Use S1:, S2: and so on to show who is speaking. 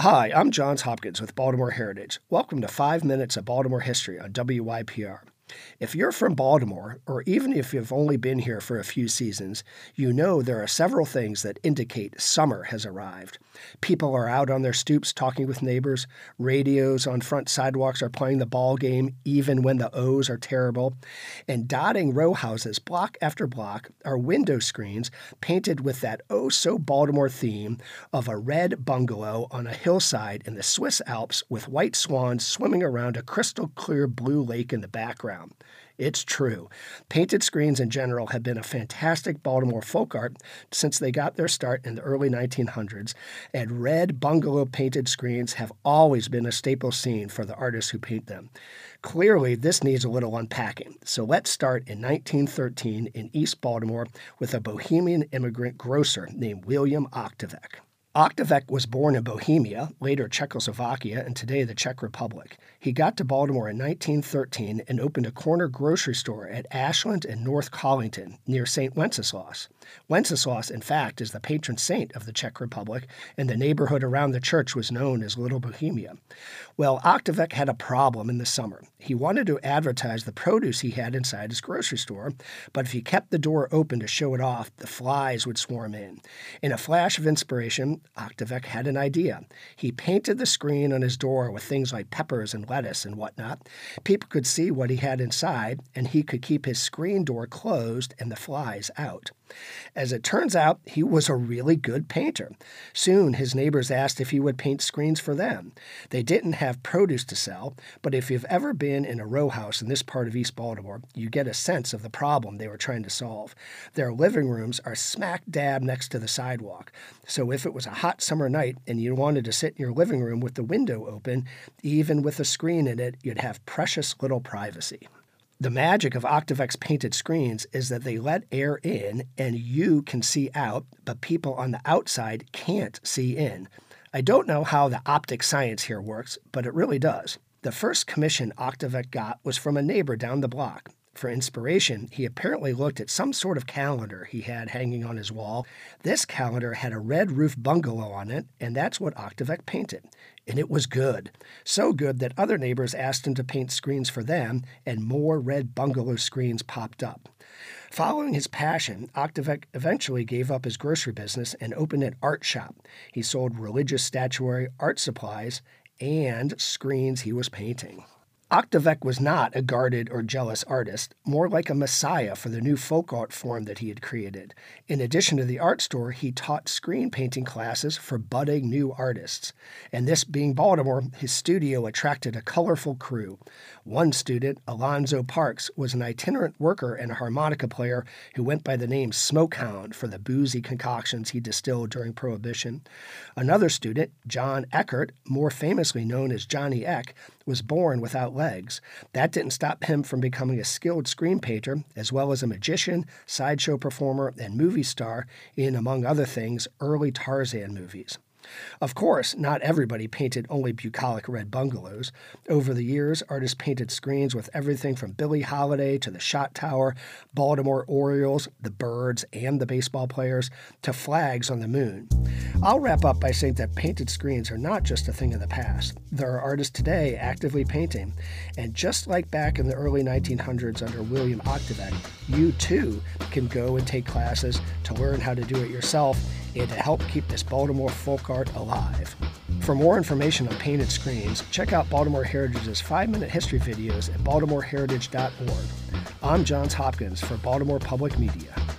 S1: Hi, I'm Johns Hopkins with Baltimore Heritage. Welcome to 5 Minutes of Baltimore History on WYPR. If you're from Baltimore, or even if you've only been here for a few seasons, you know there are several things that indicate summer has arrived. People are out on their stoops talking with neighbors, radios on front sidewalks are playing the ball game even when the O's are terrible, and dotting row houses block after block are window screens painted with that oh-so-Baltimore theme of a red bungalow on a hillside in the Swiss Alps with white swans swimming around a crystal-clear blue lake in the background. It's true. Painted screens in general have been a fantastic Baltimore folk art since they got their start in the early 1900s, and red bungalow painted screens have always been a staple scene for the artists who paint them. Clearly, this needs a little unpacking, so let's start in 1913 in East Baltimore with a Bohemian immigrant grocer named William Ochtervek. Ochtervek was born in Bohemia, later Czechoslovakia, and today the Czech Republic. He got to Baltimore in 1913 and opened a corner grocery store at Ashland and North Collington, near St. Wenceslas. Wenceslas, in fact, is the patron saint of the Czech Republic, and the neighborhood around the church was known as Little Bohemia. Well, Ochtervek had a problem in the summer. He wanted to advertise the produce he had inside his grocery store, but if he kept the door open to show it off, the flies would swarm in. In a flash of inspiration, Ochtervek had an idea. He painted the screen on his door with things like peppers and lettuce and whatnot. People could see what he had inside, and he could keep his screen door closed and the flies out. As it turns out, he was a really good painter. Soon, his neighbors asked if he would paint screens for them. They didn't have produce to sell, but if you've ever been in a row house in this part of East Baltimore, you get a sense of the problem they were trying to solve. Their living rooms are smack dab next to the sidewalk, so if it was a hot summer night and you wanted to sit in your living room with the window open, even with a screen in it, you'd have precious little privacy. The magic of Ochtervek's painted screens is that they let air in and you can see out, but people on the outside can't see in. I don't know how the optic science here works, but it really does. The first commission Ochtervek got was from a neighbor down the block. For inspiration, he apparently looked at some sort of calendar he had hanging on his wall. This calendar had a red roof bungalow on it, and that's what Ochtervek painted. And it was good. So good that other neighbors asked him to paint screens for them, and more red bungalow screens popped up. Following his passion, Ochtervek eventually gave up his grocery business and opened an art shop. He sold religious statuary, art supplies, and screens he was painting. Ochtervek was not a guarded or jealous artist, more like a messiah for the new folk art form that he had created. In addition to the art store, he taught screen painting classes for budding new artists. And this being Baltimore, his studio attracted a colorful crew. One student, Alonzo Parks, was an itinerant worker and a harmonica player who went by the name Smokehound for the boozy concoctions he distilled during Prohibition. Another student, John Eckert, more famously known as Johnny Eck, was born without legs. That didn't stop him from becoming a skilled screen painter, as well as a magician, sideshow performer, and movie star in, among other things, early Tarzan movies. Of course, not everybody painted only bucolic red bungalows. Over the years, artists painted screens with everything from Billie Holiday to the Shot Tower, Baltimore Orioles, the Birds, and the baseball players, to flags on the moon. I'll wrap up by saying that painted screens are not just a thing of the past. There are artists today actively painting, and just like back in the early 1900s under William Ochtervek, you too can go and take classes to learn how to do it yourself and to help keep this Baltimore folk art alive. For more information on painted screens, check out Baltimore Heritage's 5-minute history videos at baltimoreheritage.org. I'm Johns Hopkins for Baltimore Public Media.